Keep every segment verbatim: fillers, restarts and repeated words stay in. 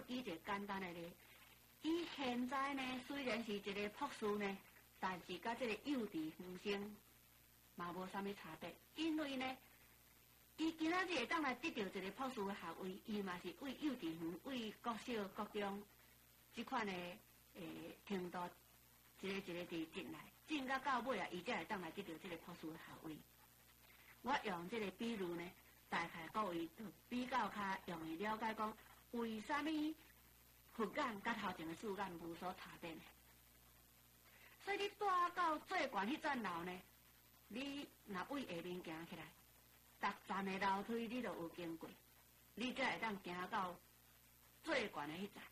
举一个简单的例，伊现在呢虽然是一个博士呢，但是甲这个幼稚园生嘛无啥物差别，因为呢，伊今仔日会当来得到一个博士的学位，伊嘛是为幼稚园、为国小、国中即款的诶程度，一个一个伫进来，进到到尾啊，伊才会当来得到这个博士的学位。我用这个比喻呢，大概各位就比较较容易了解讲，为什么佛眼甲头前的四眼无所差别呢？所以你住到最悬迄层楼呢，你若为下面行起来，逐层的楼梯你都有经过，你才会当行到最悬的迄层。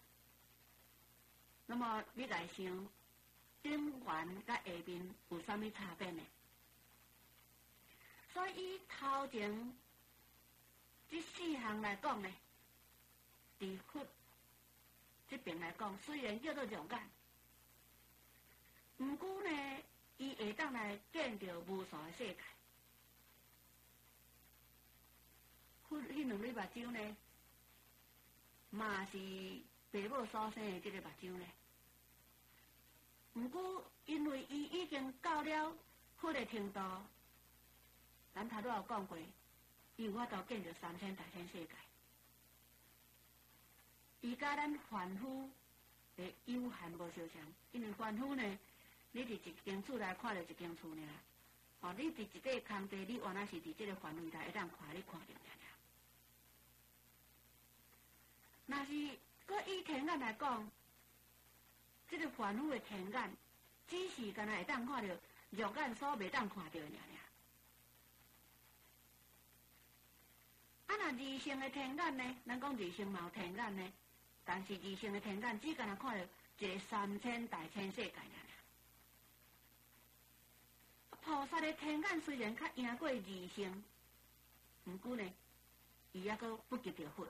那么你来想，顶悬甲下面有啥物差别呢？所以头前这四项来讲呢，伫佛这边来讲，虽然叫做肉眼，毋过呢，伊会当来见到无数的世界。佛迄两粒目睭呢，嘛是爸母所生的这个目睭呢。毋过因为伊已经到了佛的程度，咱头拄有讲过，伊有法度见到三千大千世界。伊甲咱凡夫的有限无相像，因为凡夫呢，你伫一间厝内看到一间厝尔，哦，你伫一块空地，你原来是伫这个范围内会当看，你看到尔。若是搁以天眼来讲，这个凡夫的天眼，只是敢若会当看到肉眼所袂当看到尔尔。啊，若二性的天眼呢？咱讲二性嘛有天眼呢，但是二性的天眼只敢若看到一个三千大千世界尔。菩萨的天眼虽然较赢过二性，毋过呢，伊还阁不及着佛。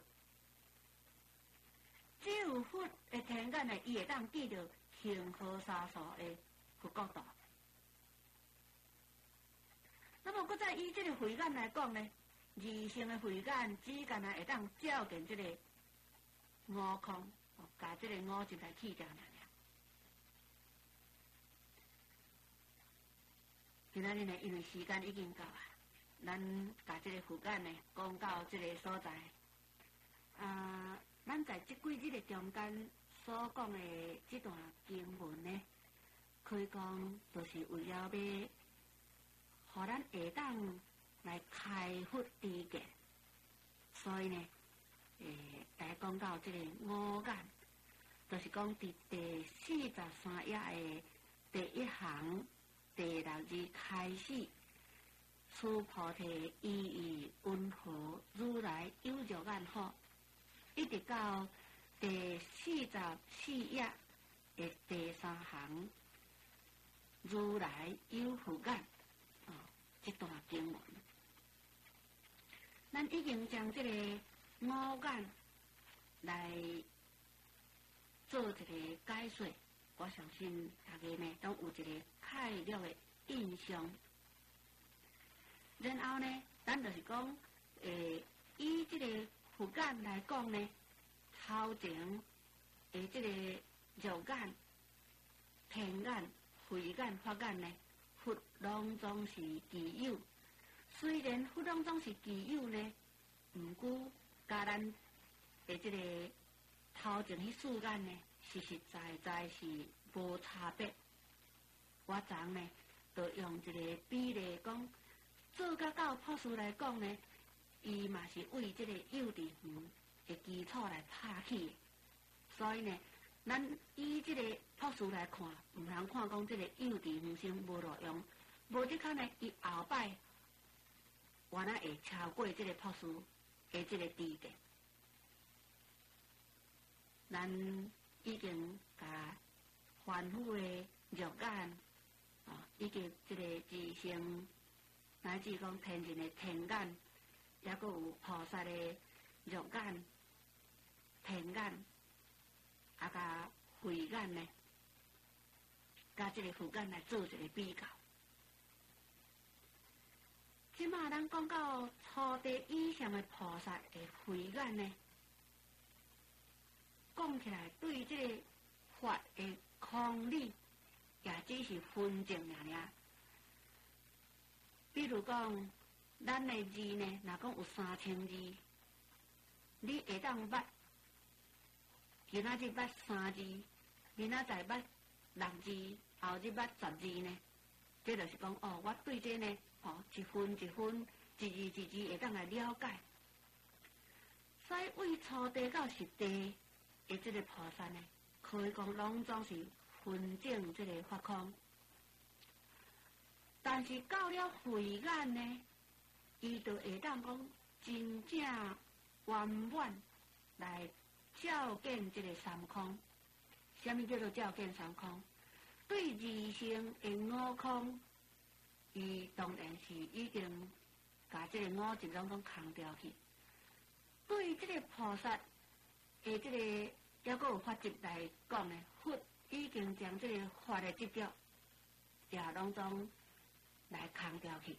只有佛的天眼呢，伊会当见到恒河沙数的佛国度。那么，搁再以这个慧眼来讲呢，二性的慧眼只敢若会当照见这个五空，哦，甲这个五入来去掉尔。今仔日呢，因为时间已经到啊，咱甲这个佛眼呢讲到这个所在，啊。咱在即几日的中间所讲的这段经文呢，可以讲就是为了要，互咱下当来开佛知见。所以呢，诶，来讲到这个五眼，就是讲伫第四十三页的第一行第六字开始，此菩提意义温和，如来有肉眼好。一直到第四十四页的第三行，如来有佛眼，哦，这段经文，咱已经将这个五眼来做一个解说，我相信大家呢都有一个概略的印象。然后呢，咱就是讲，诶，以这个佛眼来讲呢，头前的这个肉眼、天眼、慧眼、法眼呢，佛拢总是具有。虽然佛拢总是具有呢，毋过甲咱的这个头前迄四眼呢，实实在在是无差别。我昨呢，就用一个比例讲，做甲到博士来讲呢。伊嘛是为这个幼稚园的基础来拍起的，所以呢，咱以这个博士来看，唔通看讲这个幼稚园生无路用，无即款呢，伊后摆原来会超过这个博士的这个知见。咱已经甲凡夫的肉眼啊，以及这个自性乃至讲天人的天眼。也阁有菩萨的肉眼、天眼，啊甲慧眼呢，甲这个佛眼来做一个比较。即马咱讲到初地以上的菩萨的慧眼呢， 讲起来，对即个法的空理，也只是分证尔尔。比如讲，咱的字呢，若讲有三千字，你会当捌，今仔日捌三字，明仔载捌六字，后日捌十字呢？这就是讲，哦，我对这呢，哦，一分一分，一字一字会当来了解。所以，为初地到十地的这个菩萨呢，可以讲拢总是分证这个法空。但是到了慧眼呢，伊就会当讲真正圆满来照见这个三空。什么叫做照见三空？对二乘的五空，伊当然是已经把这个五集拢拢空掉去。对这个菩萨的这个也个有法执来讲呢，佛已经将这个法的执着也拢总来空掉去。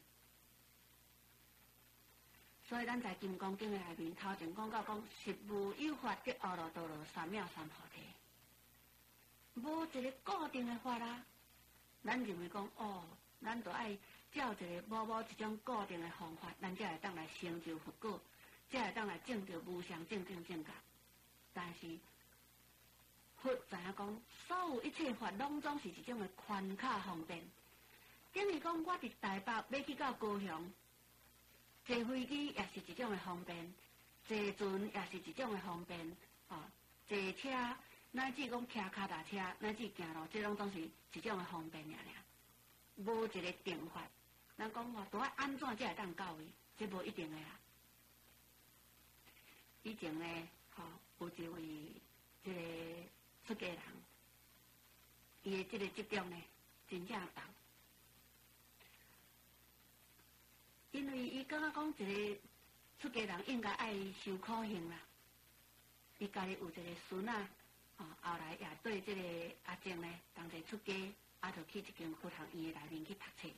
所以咱在《金刚经》的内面头前讲到讲，实无有法得阿耨多罗三藐三菩提，无一个固定的法啦。咱认为讲哦，咱都爱照一个某某一种固定的方法，咱才会当来成就佛果，才会当来证到无上正等正觉。但是佛知影讲，所有一切法拢总是一种的宽卡方便。等于讲，我伫台北要去到高雄，坐飞机也是一种的方便，坐船也是一种的方便，哦，坐车乃至讲骑脚踏车，乃至行路，这拢总是一种的方便尔尔。无一个定法，咱讲话都要安怎才会当到位，这无一定的啦。以前呢，吼、哦、有一位这个出家人，伊的这个执着呢，真正重。因为伊感觉讲一个出家人应该爱受苦行啦，伊家己有一个孙仔，哦，后来也对这个阿静呢，同齐出家，啊，就去一间佛学院内面去读册。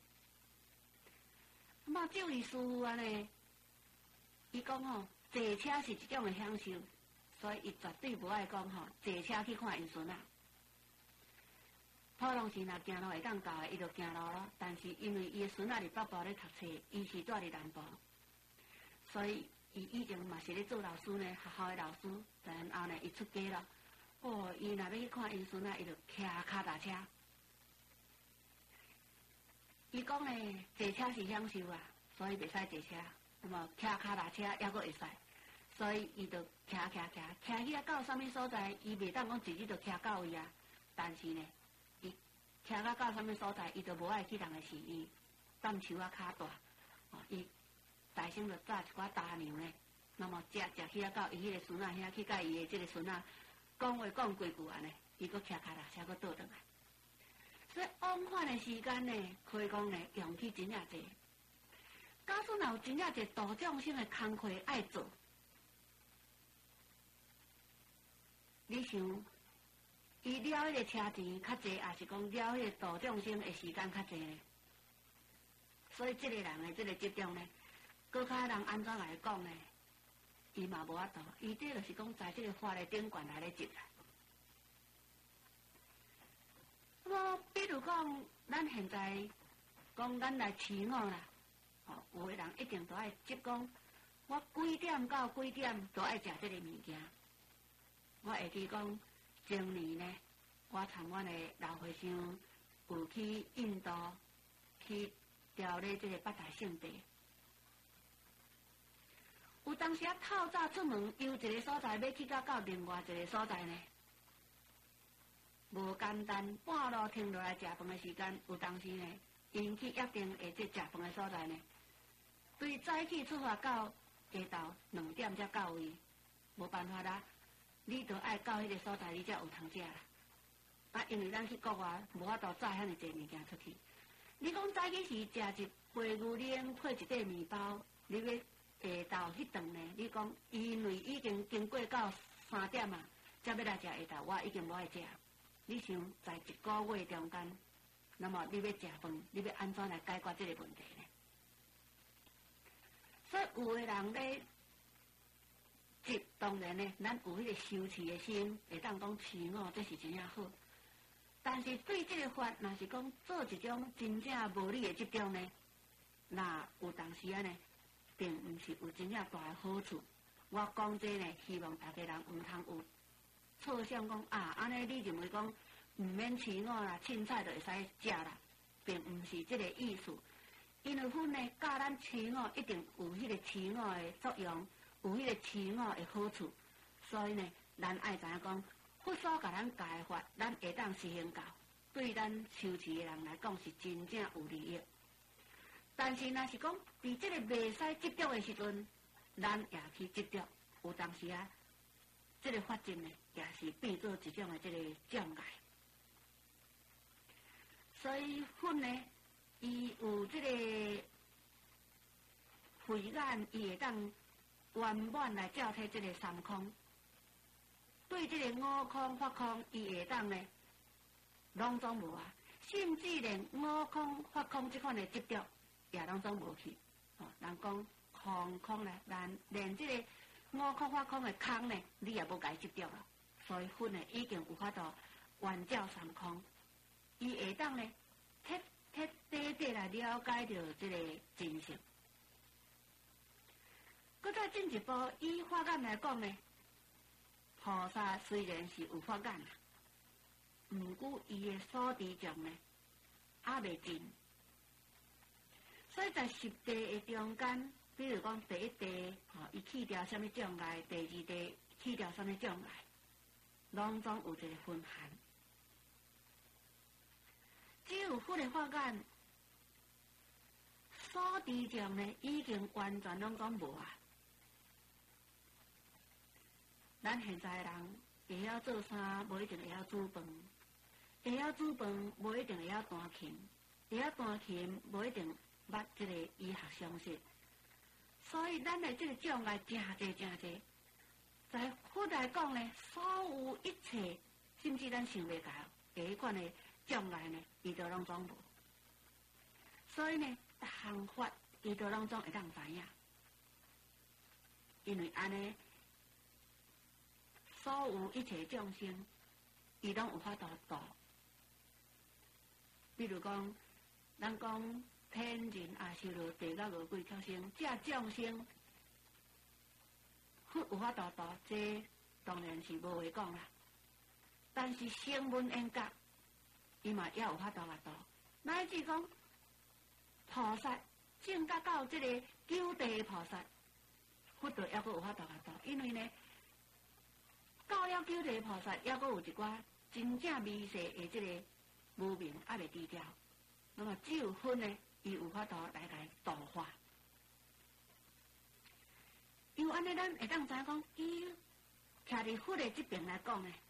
咁啊，照伊师父安尼，伊讲吼，坐车是一种的享受，所以伊绝对无爱讲吼，坐车去看因孙仔。普通时若行路会当到的，伊就行路咯。但是因为伊的孙仔伫北部咧读册，伊是住伫南部，所以伊以前嘛是咧做老师呢，学校的老师。然后呢，伊出家咯。哦，伊若要去看因孙仔，伊就骑脚踏车。伊讲呢，坐车是享受啊，所以袂使坐车。那么骑脚踏车也阁会使，所以伊就骑骑骑，骑去啊到啥物所在，伊袂当讲直接就骑到位啊。但是呢，骑到到啥物所在，伊就无爱去人的寺院，担树啊骹大，哦，伊大声就炸一寡大牛呢，那么食食去啊到伊迄个孙仔遐去，甲伊的即个孙仔讲话讲几句安尼，伊阁骑脚踏车阁倒转来。所以往返的时间呢，可以讲呢，用去真正济。假使若有真正济度众生的工课爱做，你想？伊了迄个车钱较济，也是讲了迄个度众生的时间较济呢。所以这个人的这个执着呢，搁较人安怎来讲呢？伊嘛无法度，伊这就是讲在这个法的顶悬来咧执啦。那么，比如讲，咱现在讲咱来饲我啦，哦，有的人一定都爱执讲，我几点到几点都爱食这个物件。我会记讲。前年呢，我参阮的老和尚有去印度去调咧这个八大圣地。有当时啊，透早出门，由一个所在要去到到另外一个所在呢，无简单。半路停落来食饭的时间，有当时呢，因去约定下这食饭的所在呢，对早起出发到下昼两点才到位，无办法啦。你都爱到迄个所在，你才有通食啦。啊，因为咱去国外，无法度载遐尼济物件出去。你讲早起时食一杯牛奶配一块面包，你要下昼迄顿呢？你讲因为已经经过到三点啊，才要来食下昼，我已经无爱食。你想在一个月中间，那么你要食饭，你要安怎来解决这个问题呢？所以有的人咧。 执，当然呢，咱有迄个修持的心，会当讲持我，这是真正好。但是对这个法，若是讲做一种真正无理的执着呢，那有当时啊呢，并毋是有真正大的好处。我讲这呢，希望大家人毋通有错想讲啊，安尼你认为讲毋免饲我啦，凊彩就会使食啦，并毋是这个意思。因为薰呢，教咱饲我一定有迄个饲我的作用，有迄个饲我的好处，所以呢，咱爱知影讲。佛所甲咱教的法，咱会当实行到，对咱修持的人来讲是真正有利益。但是若是讲伫这个袂使执着的时阵，咱也去执着，有当时啊，这个法境呢，也是变做一种的这个障碍。所以佛呢，伊有这个慧眼，伊会当圆满来照替这个三空。对这个五空法空，伊会当呢，拢总无啊，甚至连五空法空这款的执着，也拢总无去。哦，人讲空空呢，连连这个五空法空的空呢，你也无甲伊执着了。所以佛呢，已经有法度圆照三空，伊会当呢，彻彻底底来了解到这个真相。搁再进一步，以法眼来讲呢。菩萨虽然是有法眼，毋过伊的所知障呢，还未尽。所以在十地的中间，比如讲第一地，吼、哦，伊去掉什么障碍；第二地去掉什么障碍，拢总有一个分限。只有佛的法眼，所知障呢，已经完全拢总无啊。咱现在的人会晓做衫，无一定会晓煮饭；会晓煮饭，无一定会晓弹琴；会晓弹琴，无一定捌这个医学常识。所以，咱的这个障碍真侪真侪，在佛来讲呢，所有一切，甚至咱想袂到的迄款的障碍呢，伊都拢总无。所以呢，逐项法伊都拢总会当知影，因为安尼。所有一切众生，伊拢有法度度。比如讲，咱讲天人阿修罗、地狱恶鬼畜生，这众生，佛有法度度，这当然是无话讲啦。但是声闻缘觉，伊嘛也有法度来度。乃至讲菩萨，正达到这个九地菩萨，佛就也阁有法度来度，因为呢。到了九地菩萨，还阁有一寡真正微细的这个无明还未低调，那么只有佛呢，伊有法度来来度化。因为安尼，咱会当知影讲，伊徛伫佛的这边来讲呢，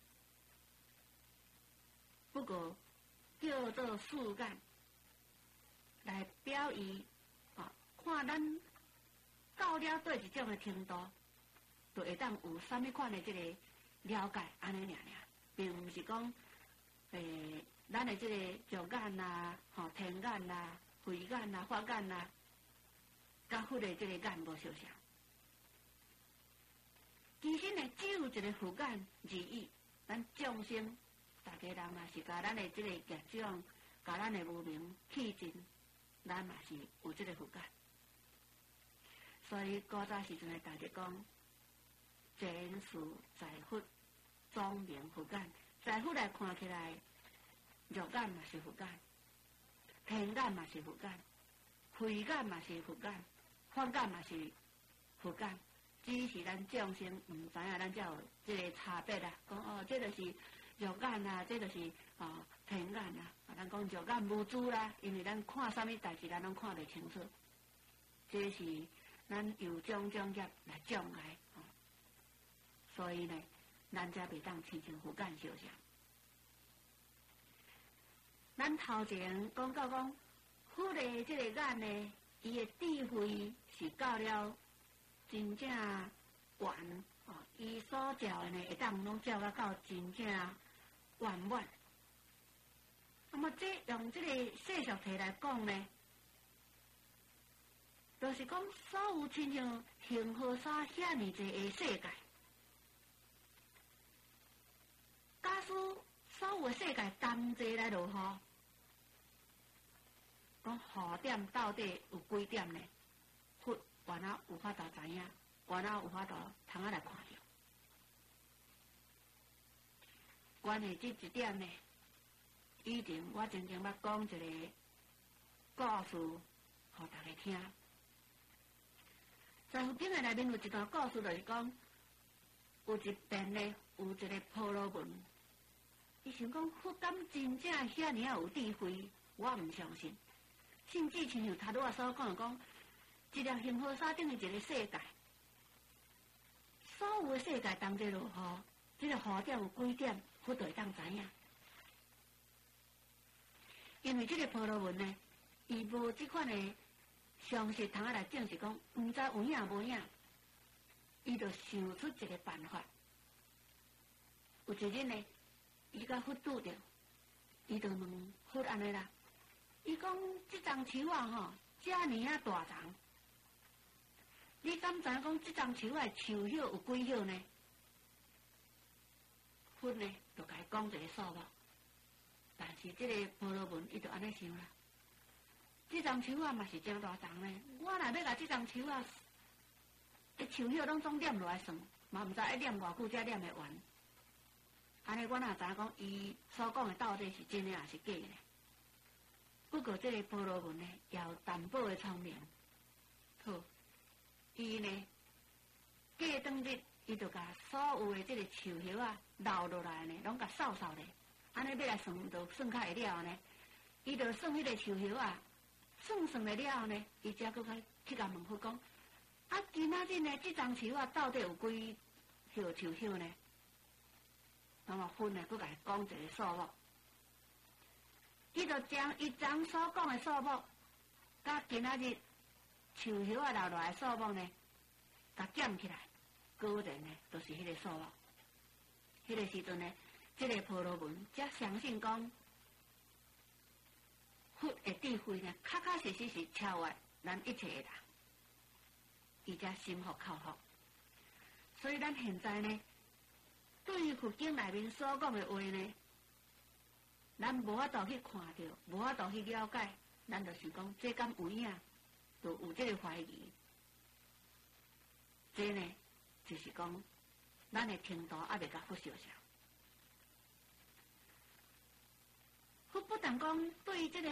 不过叫做世间来表伊，啊，看咱到了对一种的程度。就会当有啥物款的这个了解，安尼尔尔，并毋是讲，诶，咱的这个肉眼啦、吼天眼啦、慧眼啦、法眼啦，甲佛的这个眼无相像。其实呢，只有一个佛眼而已。咱众生，大家人嘛是甲咱的这个业障，甲咱的无明去尽，咱嘛是有这个佛眼。所以古早时阵的大家讲。前世在佛，庄明佛眼，在佛来看起来，肉眼嘛是佛眼，天眼嘛是佛眼，慧眼嘛是佛眼，法眼嘛是佛眼。只是咱众生毋知影，咱才有这个差别啦。讲哦，这就是肉眼啦，这就是哦天眼啦。啊，咱讲肉眼无珠啦，因为咱看啥物代志，咱拢看袂清楚。这是咱有种种业来障碍。所以呢，咱才袂当亲像佛眼相像。咱头前讲到讲，佛的这个眼呢，伊的智慧是到了真正圆哦，伊所照的呢，会当拢照到到真正圆满。那么这用这个世俗题来讲呢， 就是讲所有亲像杏花山遐尼济个世界，假使所有个世界同齐来落雨，讲雨点到底有几点呢？佛原来有法度知影，原来有法度通啊来看着。关于这一点呢，以前我曾经捌讲一个故事，互大家听。在佛经的内面有一段故事，就是讲有一遍呢，有一个婆罗门，伊想讲佛敢真正遐尔啊有智慧，我毋相信。甚至亲像头拄仔所讲，讲一粒杏花沙顶的一个世界，所有的世界同齐落雨，这个雨点有几点，佛就会当知影。因为这个婆罗门呢，伊无这款的常识通啊来证实讲，毋知有影无影，伊就想出一个办法。有一日呢，伊甲佛拄着，伊就问佛安尼啦，伊讲这丛树啊吼，遮尔啊大丛，你敢知讲这丛树的树叶有几叶呢？佛呢就甲伊讲一个数目，但是这个婆罗门伊就安尼想啦。这丛树啊嘛是真大丛呢，我若要甲这丛树啊，个树叶拢总念落来算，嘛毋知要念偌久才念会完。安尼我哪知影讲伊所讲的到底是真的还是假的？不过这个婆罗门呢，也有淡薄的聪明。好，伊呢，过当日伊就甲所有的这个树叶啊留落来呢，拢甲扫扫咧。安尼要来算，就算较会了呢。伊就算迄个树叶啊。算算了了后呢，伊才搁去去甲问佛讲：啊，今仔日呢，这丛树啊，到底有几叶树叶呢？那么佛呢，搁甲伊讲一个数目，伊就将伊昨所讲的数目，甲今仔日树叶啊留落来数目呢，甲减起来，果然呢，就是迄个数目。迄个时阵呢，这个婆罗门才相信讲。佛的智慧呢，确确实实是超越咱一切的人，伊才心服口服。所以咱现在呢，对于佛经内面所讲的话呢，咱无法度去看到，无法度去了解，咱就是讲这敢有影，就有这个怀疑。这呢，就是讲咱的程度还未甲佛相像。佛不但讲对这个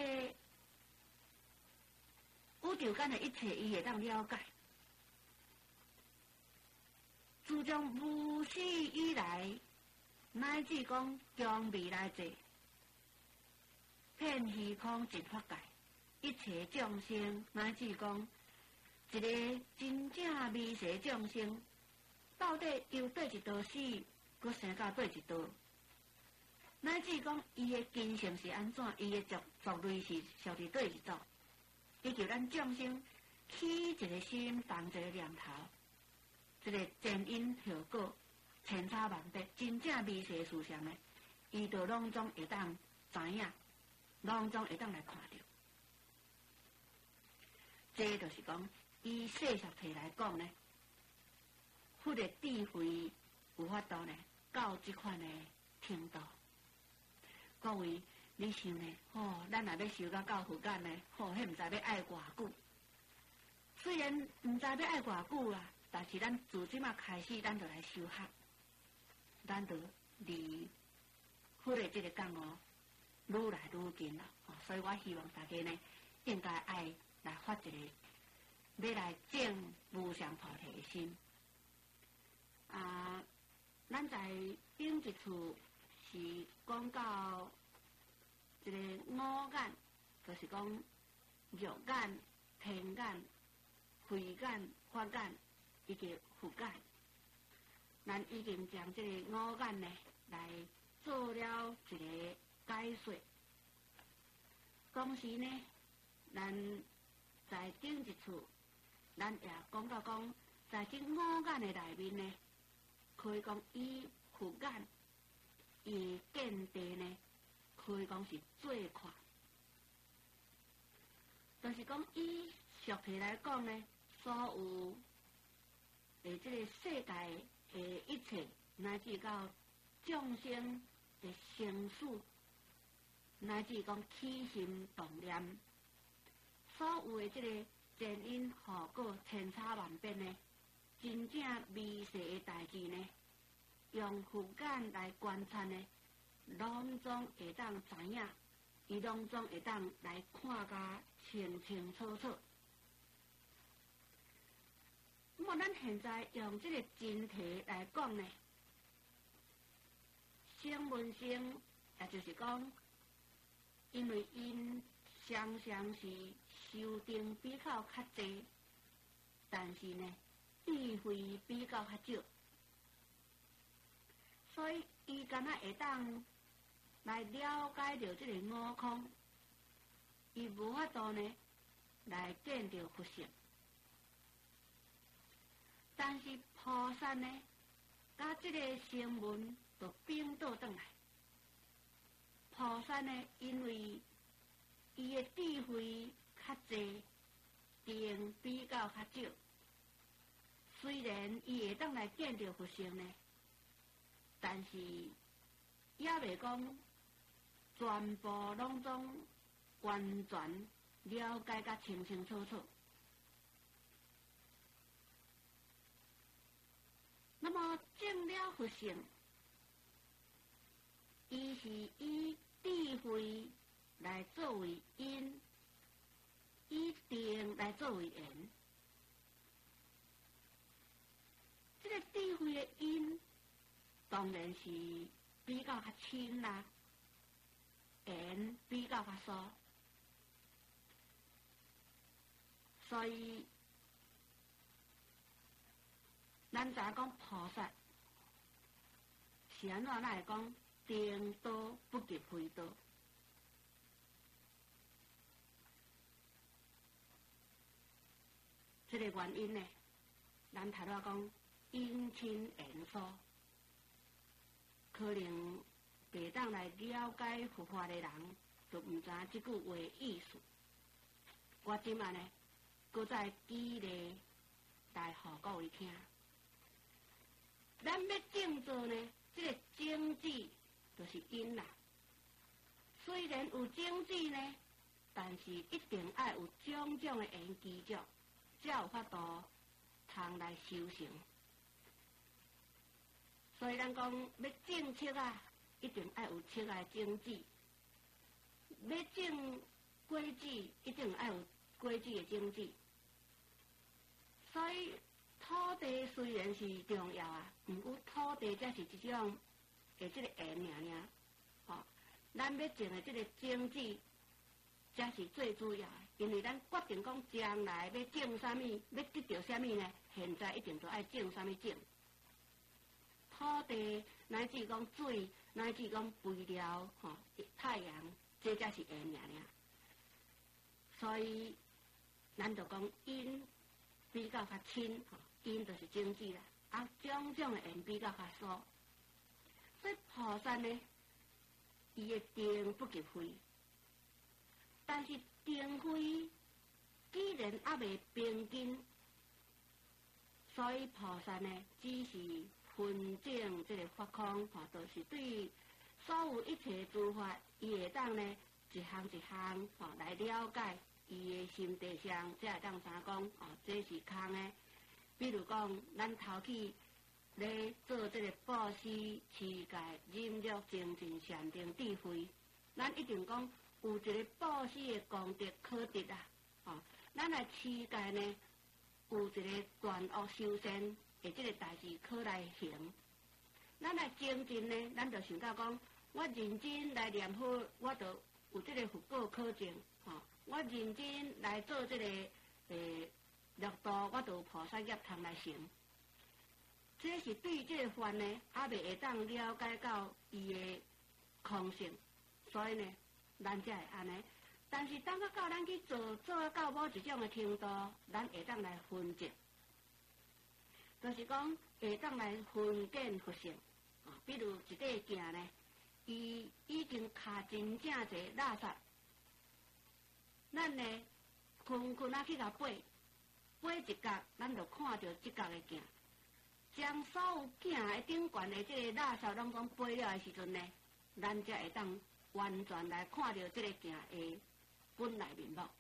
宇宙间的一切，伊会当了解。自从无始以来，乃至讲将未来际，遍虚空尽法界，一切众生，乃至讲一个真正微细众生，到底由对一道死，佮生到对一道？乃至讲，伊的根性是安怎？伊的族族类是属伫对一组？伊叫咱众生起一个心，动一个念头，一个前因后果，千差万别，真正微细事项呢，伊就拢总会当知影，拢总会当来看到。这就是讲，以世俗体来讲呢，佛的智慧有法度呢，到这款的程度。各位，你想呢？哦，咱若要修到到佛间呢，哦，迄毋知要爱偌久。虽然毋知要爱偌久啦，但是咱自即马开始，咱就来修学，咱就离佛的这个讲哦，愈来愈近了。哦，所以我希望大家呢，应该爱来发一个，要来证无上菩提的心。啊，咱在顶一处。是讲到一个五眼，就是讲肉眼、天眼、慧眼、法眼以及佛眼。咱已经将这个五眼呢来做了一个解说。同时呢，咱在顶一处，咱也讲到讲，在这五眼的内面呢，可以讲以佛眼。伊见地呢，可以讲是最快，就是讲伊俗体来讲呢，所有诶，即个世界诶一切，乃至到众生的生死，乃至讲起心动念，所有的即个前因后果千差万变呢，真正微细的代志呢，用佛眼来观察呢，拢总会当知影，伊拢总会当来看甲清清楚楚。那么，咱现在用这个真题来讲呢，声闻性，也就是讲，因为因常常是修定比较较济，但是呢，智慧比较较少，所以伊敢若会当来了解到这个悟空，伊无法度呢来见到佛性。但是菩萨呢，甲这个声闻就并倒转来。菩萨呢，因为伊的智慧较济，定比较较少，虽然伊会当来见到佛性呢，但是也袂讲全部拢总完全了解甲清清楚楚。那么证了佛性，伊是以智慧来作为因，以定来作为缘。这个智慧的因，当然是比较较轻啦，缘比较较疏，所以。咱知影讲菩萨是安怎来讲，定道不及慧道。这个原因呢，咱头仔讲因亲缘疏，可能袂当来了解佛法的人，就毋知影即句话的意思。我即马呢，搁再举例来互各位听。咱要正做呢，这个种子就是因啦。虽然有种子呢，但是一定要有种种的缘基础，才有法度通来修成。所以咱讲要种树啊，一定要有树的种子；要种果子，一定要有果子的种子。所以。土地虽然是重要啊，毋过土地才是一种的即个缘尔尔，吼、哦，咱要种的即个种子才是最主要的，因为咱决定讲将来要种啥物，要得到啥物呢？现在一定就爱种啥物种。土地乃至讲水，乃至讲肥料，吼、哦，太阳，这才是缘尔尔。所以咱就讲因比较较轻，吼、哦。因就是种子啦，啊，种种的缘比较较疏，所以菩萨呢，伊的定不及慧，但是定慧既然还未平均，所以菩萨呢，只是分证这个法空，吼，就是对所有一切诸法，伊会当呢一项一项吼来了解伊的心地上，才会当啥讲，哦，这是空的。比如讲，咱头起咧做这个布施、持戒、忍辱、精进、禅定、智慧，咱一定讲有一个布施的功德可得啊！哦，咱来持戒呢，有一个断恶修善的这个代志可来行。咱来精进呢，咱就想到讲，我认真来念佛，我就有这个福报可证。哦，我认真来做这个诶。六道我就菩萨业通来成，这是对这个法呢，还未会当了解到伊的空性，所以呢，咱才会安尼。但是当到到咱去做做到某一种的程度，咱会当来分析，就是讲会当来分见佛性。啊，比如一块镜呢，伊已经卡真正侪垃圾，咱呢困困啊去甲爬，爬一角，咱就看到即角的镜。将所有镜的顶悬的即个垃圾拢总爬了的时阵呢，咱才会当完全来看到即个镜的本来面目。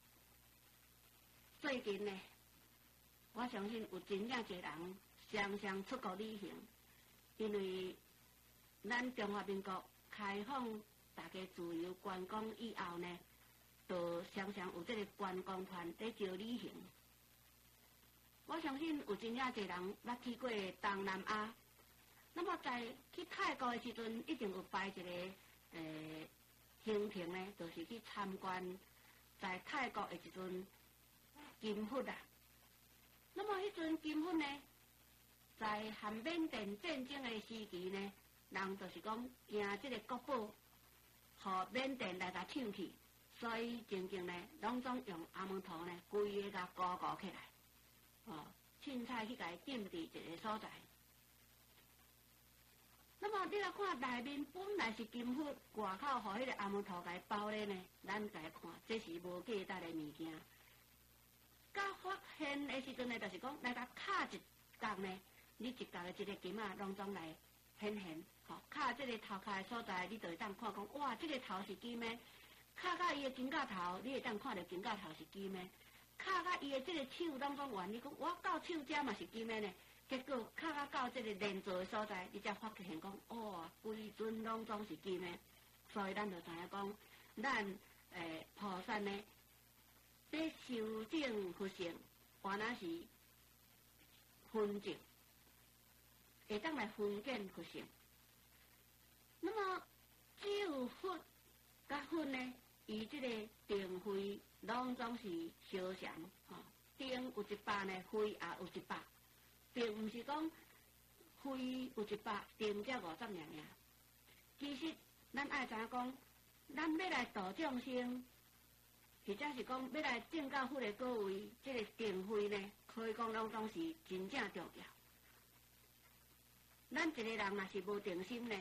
最近呢，我相信有真正侪人常常出国旅行，因为咱中华民国开放大家自由观光以后呢，就常常有即个观光团在招旅行。我相信有真正侪人捌去过东南亚，那么在去泰国的时阵，一定有排一个诶行程呢，就是去参观在泰国的一阵金佛啊。那么迄阵金佛呢，在韩缅甸战争的时期呢，人就是讲惊即个国宝，互缅甸来甲抢去，所以真正呢，拢总用阿门头呢，规个甲高高起来。哦，凊彩去甲伊定伫一个所在。那么你来看内面本来是金佛，外口互迄个阿门头甲伊包咧呢，咱甲伊看，这是无价值的物件。甲发现的时阵呢，就是讲来甲卡一角呢，你一角的一个金啊，拢总来显现。吼、哦，卡即个头壳的所在，你就会当看讲，哇，即、这个头是金的。卡到伊的金甲头，你会当看到金甲头是金的。卡到伊的即个手当中原，你讲我到手遮嘛是金的呢，结果卡到到即个连座的所在，你才发现讲，哇，规尊拢总是金的，所以咱就知影讲，咱诶菩萨呢，在修正佛性，原来是分证，会当来分见佛性。那么只有佛甲佛呢？伊即个定慧拢总是相像，吼、哦，定有一百呢，慧也有一百，并毋是讲慧有一百，定才五十尔尔。其实咱爱知影讲，咱要来度众生，或者是讲要来证到佛的果位，即、这个定慧呢，可以讲拢总是真正重要。咱一个人若是无定心呢，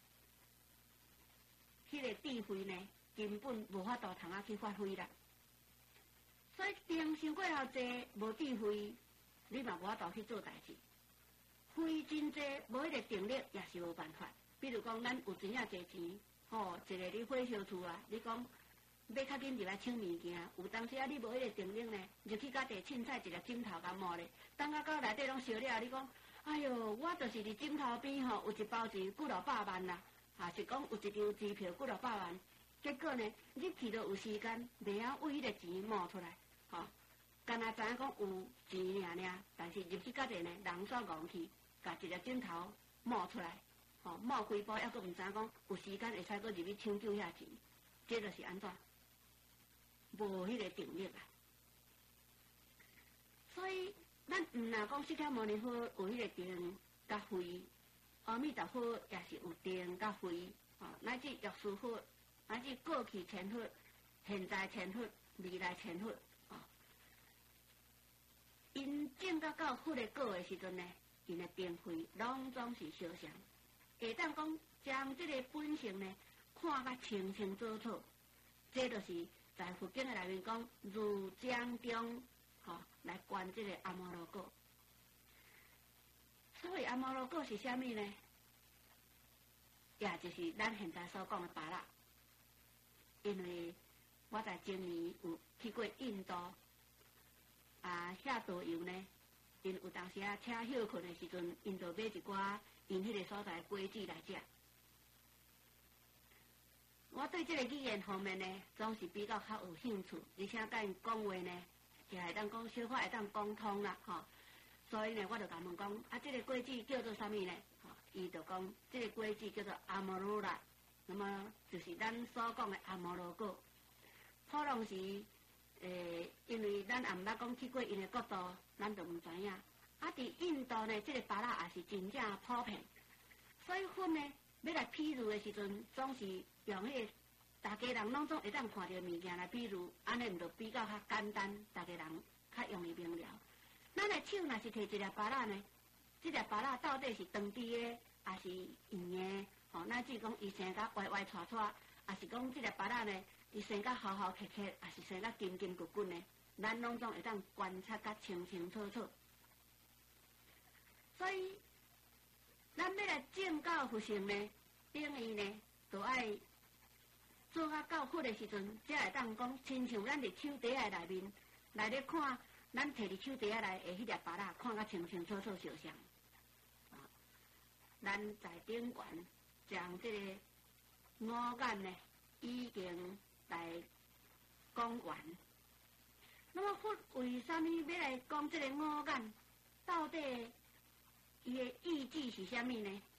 迄、那个智慧呢？根本无法度通啊去发挥啦，所以定伤过后济，无智慧，你嘛无法度去做代志。费真济，无迄个定力也是无办法。比如讲，咱有真正济钱，吼、哦，一个你火烧厝啊，你讲要较紧入来抢物件，有当时啊，你无迄个定力呢，就去家己凊彩一粒枕头甲摸咧，等下到内底拢烧了，你讲，哎哟，我就是伫枕头边吼，有一包钱几落百万啦，啊是讲有一张支票几落百万。结果呢，你去到有时间，袂晓为迄个钱摸出来，吼、哦，干那知影讲有钱尔尔，但是入去家己呢，人煞戆去，甲一个枕头摸出来，吼、哦，摸几包，抑阁毋知影讲有时间会使阁入去抢救遐钱，这就是安怎？无迄个定力啊。所以咱毋若讲释迦牟尼佛有迄个定甲慧，阿弥陀佛也是有定甲慧，吼、哦，乃至药师佛。乃至过去前佛、现在前佛、未来前佛，哦，因证到到佛的果的时阵呢，因的定慧拢总是相像，会当讲将这个本性呢看甲清清楚楚，这就是在佛经的内面讲如江中，吼、哦、来观这个阿摩罗果。所以阿摩罗果是啥物呢？也就是咱现在所讲的芭乐。因为我在前年有去过印度，啊，遐导游呢，因有当时啊，车休困的时阵，因就买一寡因迄个所在果子来食。我对这个语言方面呢，总是比较较有兴趣，而且甲因讲话呢，也会当讲小可会当沟通啦，吼、哦。所以呢，我就甲问讲，啊，这个果子叫做啥物呢？吼、哦，伊就讲，这个果子叫做阿摩罗拉。那么就是咱所讲的阿摩罗果，普通时，诶、呃，因为咱也毋捌讲去过因的国度，咱就毋知影。啊，伫印度呢，这个芭乐也是真正普遍，所以佛呢要来比喻的时阵，总是用迄个大家人拢总会当看到物件来比喻，安尼毋就比较较简单，大家人较容易明了。咱的手若是摕一粒芭乐呢，这粒芭乐到底是长枝的，还是圆的？哦，乃至讲伊生甲歪歪叉叉， 也是讲即个巴拉呢，伊生甲好好克克，也是生甲金金骨骨呢，咱拢总会当观察甲清清楚楚。所以，咱要来正教复成呢，等于呢，就爱做啊教佛的时阵，才会当讲，亲像咱伫手底下内面来咧看，咱摕伫手底下来的迄粒巴拉，看甲清清楚楚相像。啊，咱在顶悬将即个五眼呢，已经来讲完。那么佛为什么要来讲即个五眼？到底伊的意志是啥物呢？